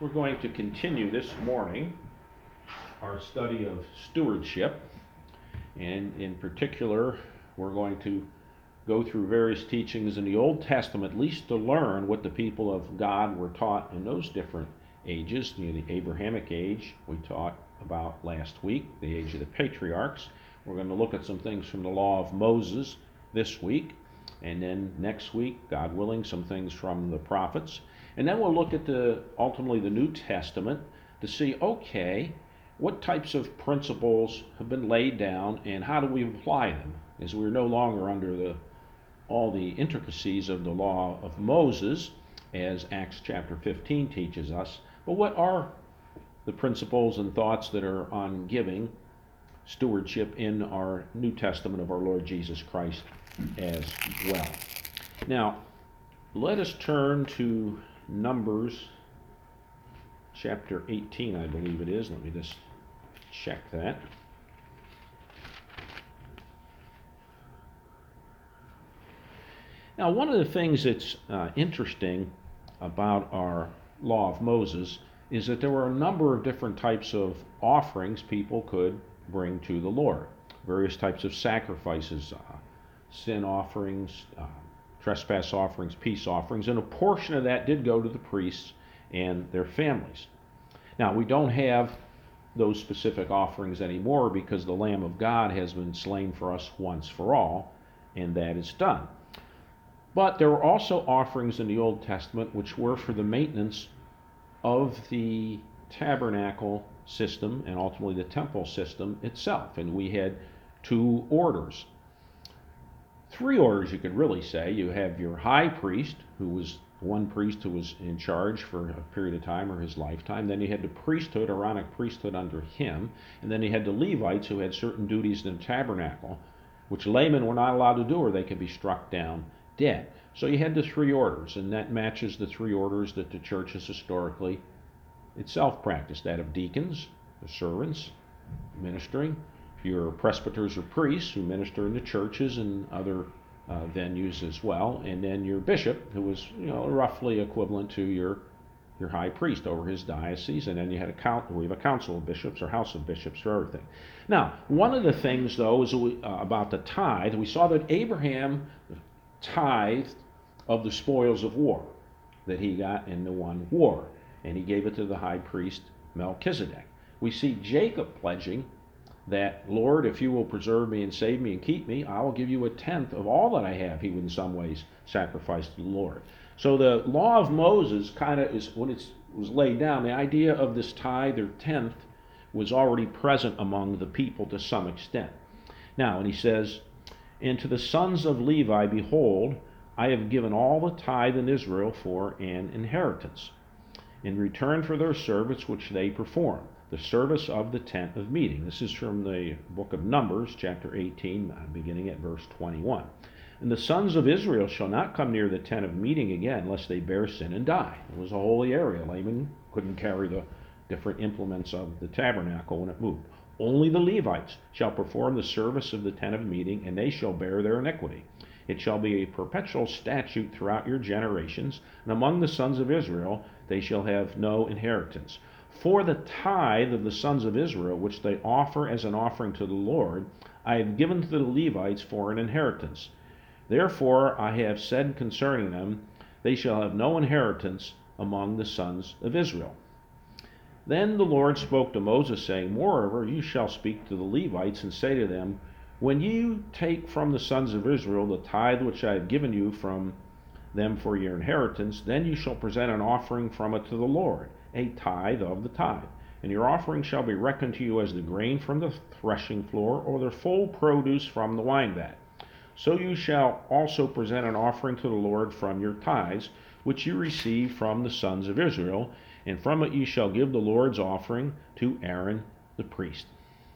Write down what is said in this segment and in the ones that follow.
We're going to continue this morning our study of stewardship, and in particular, we're going to go through various teachings in the Old Testament, at least to learn what the people of God were taught in those different ages. The Abrahamic age we taught about last week, the age of the patriarchs. We're going to look at some things from the law of Moses this week, and then next week, God willing, some things from the prophets. And then we'll look at ultimately the New Testament to see, okay, what types of principles have been laid down and how do we apply them? As we're no longer under all the intricacies of the law of Moses, as Acts chapter 15 teaches us, but what are the principles and thoughts that are on giving stewardship in our New Testament of our Lord Jesus Christ as well? Now, let us turn to Numbers chapter 18, I believe it is. Let me just check that. Now, one of the things that's interesting about our law of Moses is that there were a number of different types of offerings people could bring to the Lord. Various types of sacrifices, sin offerings, trespass offerings, peace offerings, and a portion of that did go to the priests and their families. Now, we don't have those specific offerings anymore because the Lamb of God has been slain for us once for all, and that is done. But there were also offerings in the Old Testament which were for the maintenance of the tabernacle system and ultimately the temple system itself. And we had two orders. Three orders, you could really say. You have your high priest, who was one priest who was in charge for a period of time or his lifetime. Then you had the priesthood, Aaronic priesthood under him. And then you had the Levites who had certain duties in the tabernacle, which laymen were not allowed to do or they could be struck down dead. So you had the three orders, and that matches the three orders that the church has historically itself practiced, that of deacons, the servants, ministering, your presbyters or priests who minister in the churches and other venues as well, and then your bishop, who was roughly equivalent to your high priest over his diocese, and then you had we have a council of bishops or house of bishops for everything. Now, one of the things though is about the tithe. We saw that Abraham tithed of the spoils of war that he got in the one war, and he gave it to the high priest Melchizedek. We see Jacob pledging that, Lord, if you will preserve me and save me and keep me, I will give you a tenth of all that I have. He would in some ways sacrifice to the Lord. So the law of Moses kind of is, when it was laid down, the idea of this tithe or tenth was already present among the people to some extent. Now, and he says, and to the sons of Levi, behold, I have given all the tithe in Israel for an inheritance, in return for their service which they perform, the service of the tent of meeting. This is from the book of Numbers, chapter 18, beginning at verse 21. And the sons of Israel shall not come near the tent of meeting again, lest they bear sin and die. It was a holy area. Laymen couldn't carry the different implements of the tabernacle when it moved. Only the Levites shall perform the service of the tent of meeting, and they shall bear their iniquity. It shall be a perpetual statute throughout your generations, and among the sons of Israel they shall have no inheritance. For the tithe of the sons of Israel, which they offer as an offering to the Lord, I have given to the Levites for an inheritance. Therefore I have said concerning them, they shall have no inheritance among the sons of Israel. Then the Lord spoke to Moses, saying, Moreover, you shall speak to the Levites, and say to them, when you take from the sons of Israel the tithe which I have given you from them for your inheritance, then you shall present an offering from it to the Lord, a tithe of the tithe. And your offering shall be reckoned to you as the grain from the threshing floor, or the full produce from the wine vat. So you shall also present an offering to the Lord from your tithes, which you receive from the sons of Israel, and from it you shall give the Lord's offering to Aaron the priest.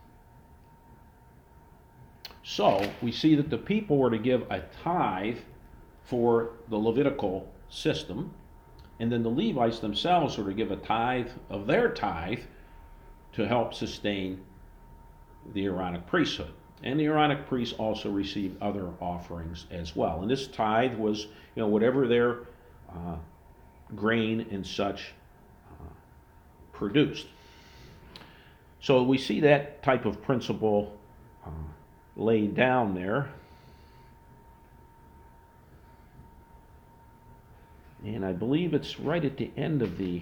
So we see that the people were to give a tithe for the Levitical system, and then the Levites themselves were to give a tithe of their tithe to help sustain the Aaronic priesthood. And the Aaronic priests also received other offerings as well. And this tithe was, whatever their grain and such produced. So we see that type of principle laid down there. And I believe it's right at the end of the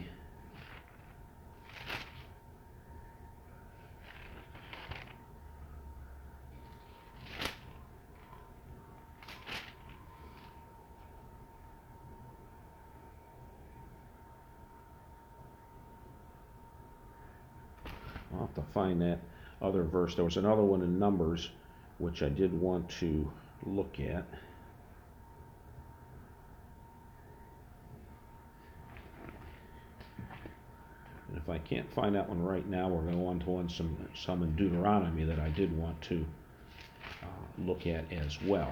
I'll have to find that other verse. There was another one in Numbers which I did want to look at. And if I can't find that one right now, we're going to go on to some in Deuteronomy that I did want to look at as well.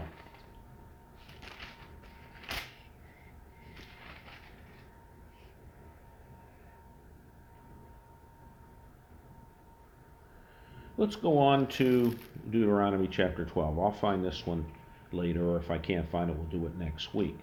Let's go on to Deuteronomy chapter 12. I'll find this one later, or if I can't find it, we'll do it next week.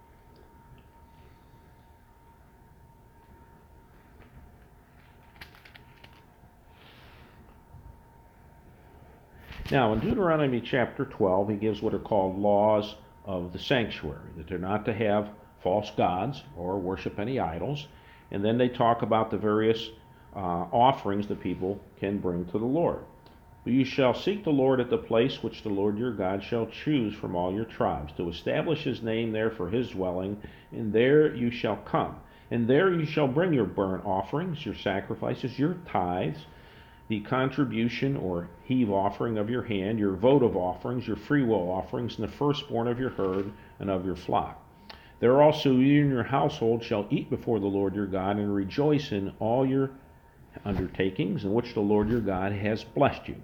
Now, in Deuteronomy chapter 12, he gives what are called laws of the sanctuary, that they're not to have false gods or worship any idols. And then they talk about the various offerings the people can bring to the Lord. But you shall seek the Lord at the place which the Lord your God shall choose from all your tribes, to establish his name there for his dwelling, and there you shall come. And there you shall bring your burnt offerings, your sacrifices, your tithes, the contribution or heave offering of your hand, your votive offerings, your freewill offerings, and the firstborn of your herd and of your flock. There also you and your household shall eat before the Lord your God, and rejoice in all your undertakings in which the Lord your God has blessed you.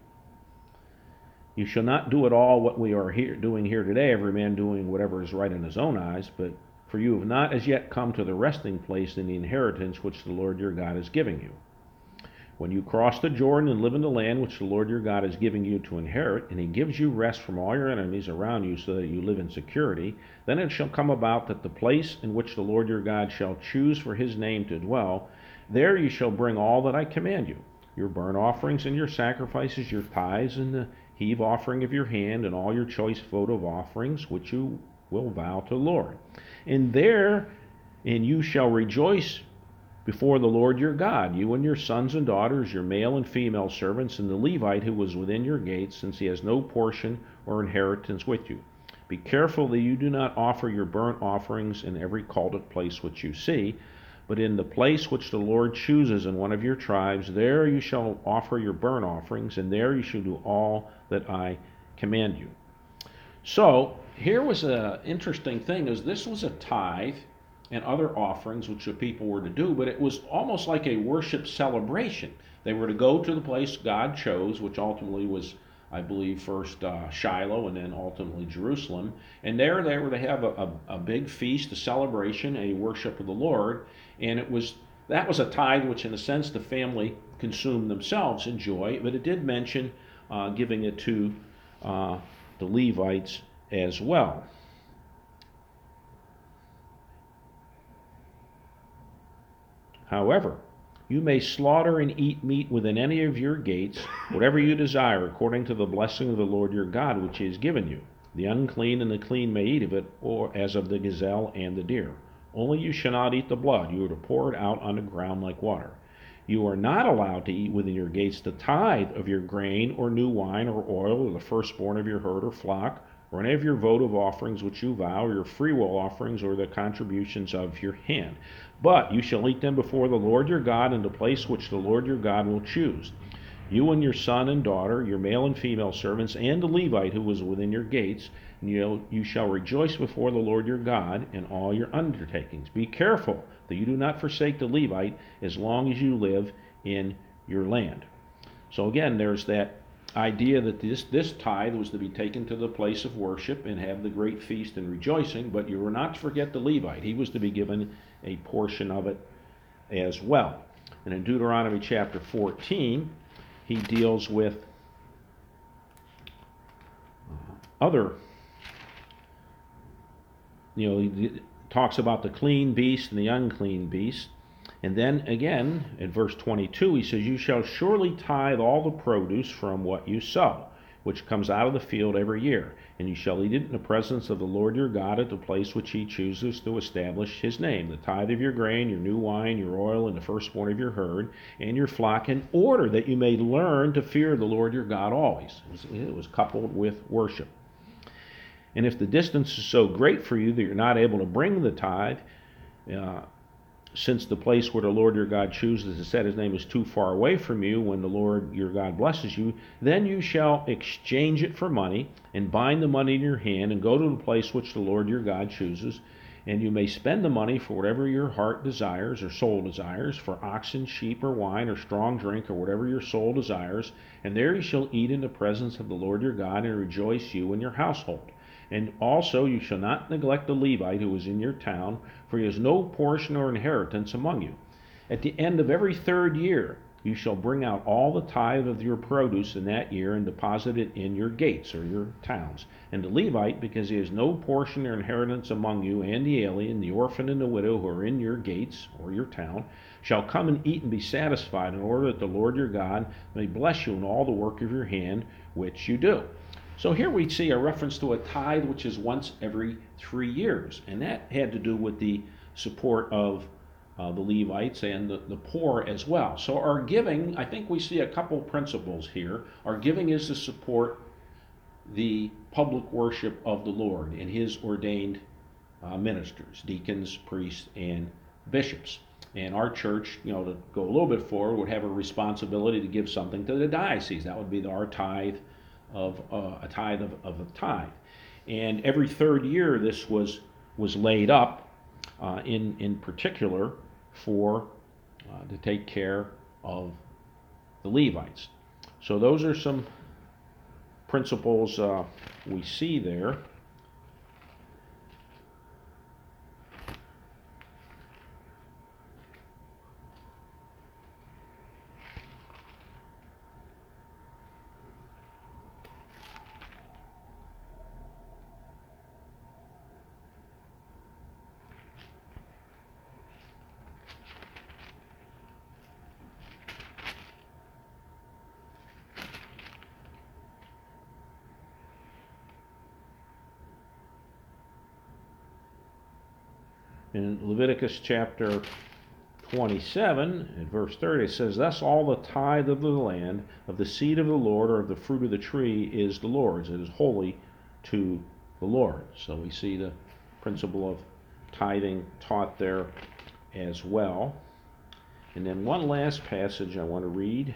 You shall not do at all what we are doing here today, every man doing whatever is right in his own eyes, but for you have not as yet come to the resting place in the inheritance which the Lord your God is giving you. When you cross the Jordan and live in the land which the Lord your God is giving you to inherit, and he gives you rest from all your enemies around you so that you live in security, then it shall come about that the place in which the Lord your God shall choose for his name to dwell, there you shall bring all that I command you, your burnt offerings and your sacrifices, your tithes and the heave offering of your hand, and all your choice votive offerings which you will vow to the Lord. And you shall rejoice before the Lord your God, you and your sons and daughters, your male and female servants, and the Levite who was within your gates, since he has no portion or inheritance with you. Be careful that you do not offer your burnt offerings in every cultic place which you see, but in the place which the Lord chooses in one of your tribes, there you shall offer your burnt offerings, and there you shall do all that I command you. So here was an interesting thing, is this was a tithe and other offerings which the people were to do, but it was almost like a worship celebration. They were to go to the place God chose, which ultimately was, I believe, first Shiloh and then ultimately Jerusalem. And there they were to have a big feast, a celebration, a worship of the Lord. And that was a tithe which, in a sense, the family consumed themselves in joy, but it did mention giving it to the Levites as well. However, you may slaughter and eat meat within any of your gates, whatever you desire, according to the blessing of the Lord your God, which he has given you. The unclean and the clean may eat of it, or as of the gazelle and the deer. Only you shall not eat the blood. You are to pour it out on the ground like water. You are not allowed to eat within your gates the tithe of your grain, or new wine, or oil, or the firstborn of your herd or flock, or any of your votive offerings which you vow, or your freewill offerings, or the contributions of your hand. But you shall eat them before the Lord your God in the place which the Lord your God will choose. You and your son and daughter, your male and female servants, and the Levite who was within your gates, and you shall rejoice before the Lord your God in all your undertakings. Be careful that you do not forsake the Levite as long as you live in your land. So again, there's that idea that this tithe was to be taken to the place of worship and have the great feast and rejoicing, but you were not to forget the Levite. He was to be given a portion of it as well. And in Deuteronomy chapter 14, he deals with other, he talks about the clean beast and the unclean beast. And then again, in verse 22, he says, "You shall surely tithe all the produce from what you sow, which comes out of the field every year. And you shall eat it in the presence of the Lord your God at the place which he chooses to establish his name. The tithe of your grain, your new wine, your oil, and the firstborn of your herd, and your flock, in order that you may learn to fear the Lord your God always." It was coupled with worship. "And if the distance is so great for you that you're not able to bring the tithe, since the place where the Lord your God chooses to set his name is too far away from you, when the Lord your God blesses you, then you shall exchange it for money, and bind the money in your hand, and go to the place which the Lord your God chooses. And you may spend the money for whatever your heart desires or soul desires, for oxen, sheep, or wine, or strong drink, or whatever your soul desires. And there you shall eat in the presence of the Lord your God, and rejoice, you and your household. And also you shall not neglect the Levite who is in your town, for he has no portion or inheritance among you. At the end of every 3rd year you shall bring out all the tithe of your produce in that year, and deposit it in your gates," or your towns. "And the Levite, because he has no portion or inheritance among you, and the alien, the orphan, and the widow who are in your gates," or your town, "shall come and eat and be satisfied, in order that the Lord your God may bless you in all the work of your hand which you do." So here we see a reference to a tithe which is once every 3 years, and that had to do with the support of the Levites and the poor as well. So our giving, I think we see a couple principles here. Our giving is to support the public worship of the Lord and his ordained ministers, deacons, priests, and bishops. And our church, to go a little bit forward, would have a responsibility to give something to the diocese. That would be our tithe of a tithe of a tithe. And every 3rd year this was laid up in particular for to take care of the Levites. So those are some principles we see there. In Leviticus chapter 27, in verse 30, it says, "Thus all the tithe of the land, of the seed of the Lord, or of the fruit of the tree, is the Lord's. It is holy to the Lord." So we see the principle of tithing taught there as well. And then one last passage I want to read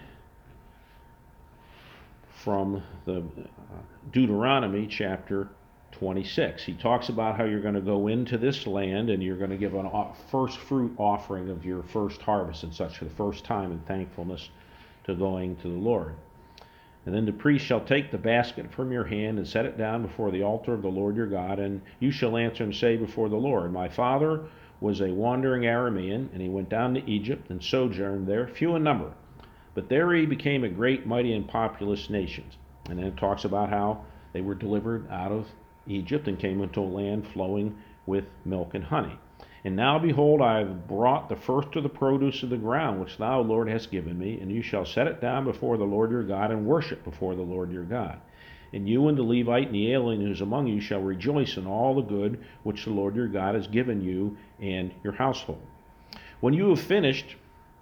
from the Deuteronomy chapter 26. He talks about how you're going to go into this land and you're going to give a first fruit offering of your first harvest and such for the first time in thankfulness to going to the Lord. "And then the priest shall take the basket from your hand and set it down before the altar of the Lord your God, and you shall answer and say before the Lord, 'My father was a wandering Aramean, and he went down to Egypt and sojourned there, few in number. But there he became a great, mighty, and populous nation.'" And then it talks about how they were delivered out of Egypt and came into a land flowing with milk and honey. "And now, behold, I have brought the first of the produce of the ground, which thou, Lord, hast given me, and you shall set it down before the Lord your God, and worship before the Lord your God. And you and the Levite and the alien who is among you shall rejoice in all the good which the Lord your God has given you and your household. When you have finished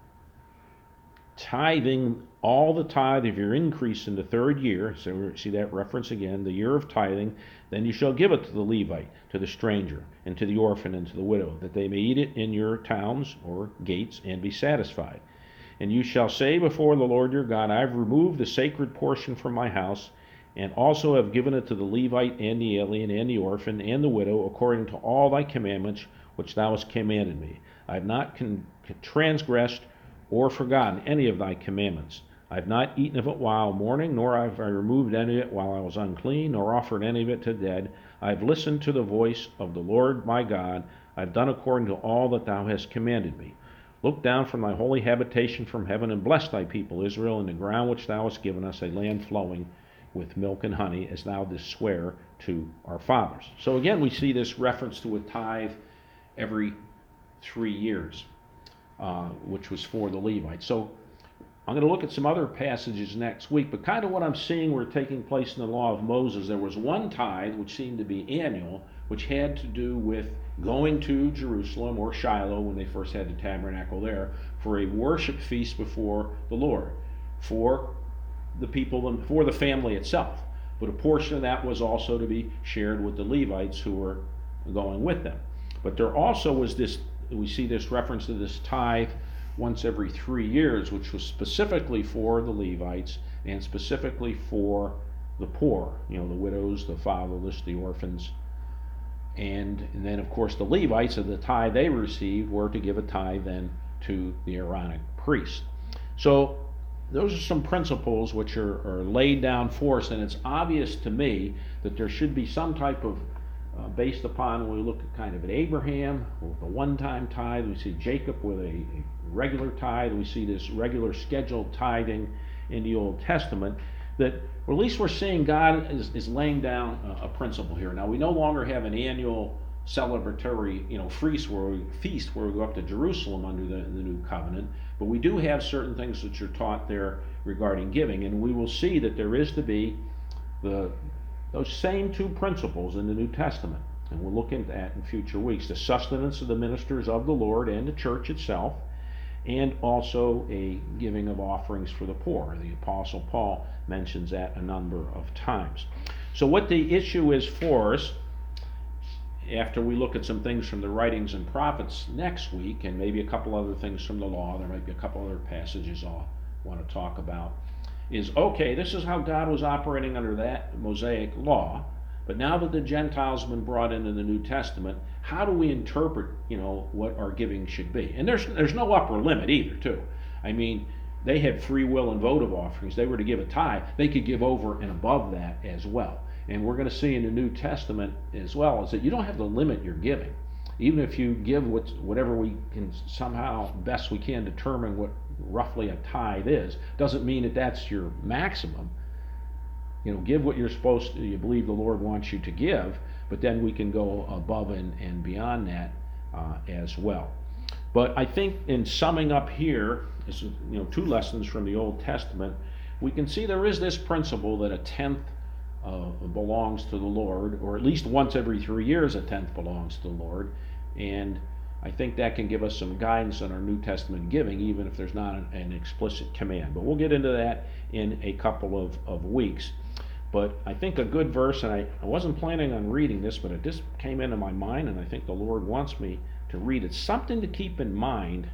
tithing all the tithe of your increase in the 3rd year," so we see that reference again, the year of tithing, "then you shall give it to the Levite, to the stranger, and to the orphan, and to the widow, that they may eat it in your towns or gates and be satisfied. And you shall say before the Lord your God, I have removed the sacred portion from my house, and also have given it to the Levite and the alien and the orphan and the widow, according to all thy commandments which thou hast commanded me. I have not transgressed or forgotten any of thy commandments. I have not eaten of it while mourning, nor have I removed any of it while I was unclean, nor offered any of it to the dead. I have listened to the voice of the Lord my God. I have done according to all that thou hast commanded me. Look down from thy holy habitation from heaven, and bless thy people Israel, in the ground which thou hast given us, a land flowing with milk and honey, as thou didst swear to our fathers." So again, we see this reference to a tithe every 3 years. which was for the Levites. So I'm going to look at some other passages next week, but kind of what I'm seeing were taking place in the law of Moses. There was one tithe, which seemed to be annual, which had to do with going to Jerusalem or Shiloh when they first had the tabernacle there for a worship feast before the Lord, for the people, for the family itself. But a portion of that was also to be shared with the Levites who were going with them. But there also was this, we see this reference to this tithe once every 3 years, which was specifically for the Levites and specifically for the poor, the widows, the fatherless, the orphans. And then, of course, the Levites, of the tithe they received, were to give a tithe then to the Aaronic priest. So those are some principles which are laid down for us, and it's obvious to me that there should be some type of based upon, when we look at kind of at Abraham with the one-time tithe, we see Jacob with a regular tithe, we see this regular scheduled tithing in the Old Testament, that, or at least we're seeing God is laying down a principle here. Now, we no longer have an annual celebratory feast where we go up to Jerusalem under the new covenant, but we do have certain things which are taught there regarding giving, and we will see that there is to be those same two principles in the New Testament, and we'll look into that in future weeks: the sustenance of the ministers of the Lord and the church itself, and also a giving of offerings for the poor. The Apostle Paul mentions that a number of times. So what the issue is for us, after we look at some things from the writings and prophets next week, and maybe a couple other things from the law, there might be a couple other passages I'll want to talk about, is, okay, this is how God was operating under that Mosaic law, but now that the Gentiles have been brought into the New Testament, how do we interpret, what our giving should be? And there's no upper limit either, too. I mean, they had free will and votive offerings. They were to give a tithe. They could give over and above that as well. And we're going to see in the New Testament as well is that you don't have to limit your giving. Even if you give whatever we can somehow best we can determine what roughly a tithe is, doesn't mean that that's your maximum. Give what you're supposed to, you believe the Lord wants you to give, but then we can go above and beyond that as well. But I think in summing up here, this is, 2 lessons from the Old Testament, we can see there is this principle that a tenth belongs to the Lord, or at least once every 3 years a tenth belongs to the Lord, and I think that can give us some guidance on our New Testament giving, even if there's not an explicit command. But we'll get into that in a couple of weeks. But I think a good verse, and I wasn't planning on reading this, but it just came into my mind, and I think the Lord wants me to read it. Something to keep in mind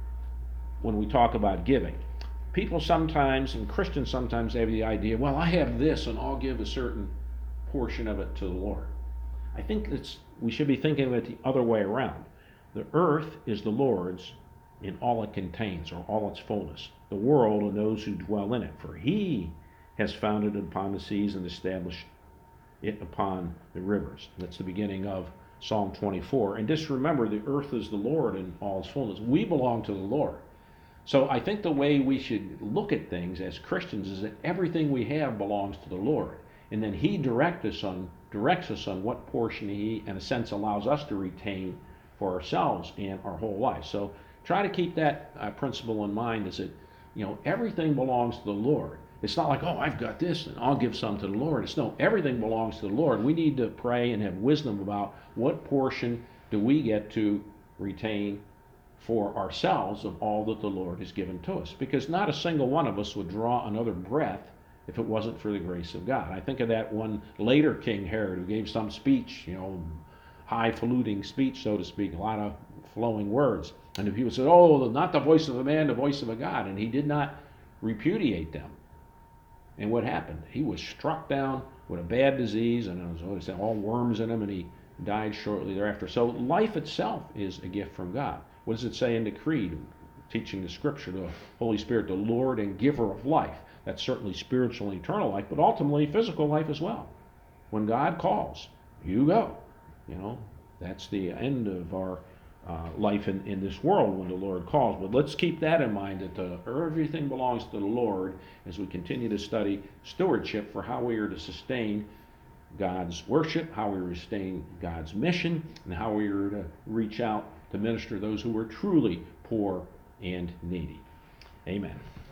when we talk about giving. People sometimes, and Christians sometimes, have the idea, well, I have this, and I'll give a certain portion of it to the Lord. I think we should be thinking of it the other way around. The earth is the Lord's in all it contains, or all its fullness, the world and those who dwell in it. For He has founded it upon the seas and established it upon the rivers. That's the beginning of Psalm 24. And just remember, the earth is the Lord in all its fullness. We belong to the Lord. So I think the way we should look at things as Christians is that everything we have belongs to the Lord. And then He directs us on what portion He, in a sense, allows us to retain for ourselves and our whole life. So try to keep that principle in mind, is that, everything belongs to the Lord. It's not like, oh, I've got this and I'll give some to the Lord. It's no, everything belongs to the Lord. We need to pray and have wisdom about what portion do we get to retain for ourselves of all that the Lord has given to us. Because not a single one of us would draw another breath if it wasn't for the grace of God. I think of that one later King Herod who gave some speech, highfalutin speech, so to speak, a lot of flowing words. And the people said, oh, not the voice of a man, the voice of a God. And he did not repudiate them. And what happened? He was struck down with a bad disease, and it was all worms in him, and he died shortly thereafter. So life itself is a gift from God. What does it say in the Creed? Teaching the Scripture, the Holy Spirit, the Lord and giver of life. That's certainly spiritual and eternal life, but ultimately physical life as well. When God calls, you go. That's the end of our life in this world when the Lord calls. But let's keep that in mind, that everything belongs to the Lord as we continue to study stewardship for how we are to sustain God's worship, how we sustain God's mission, and how we are to reach out to minister to those who were truly poor and needy. Amen.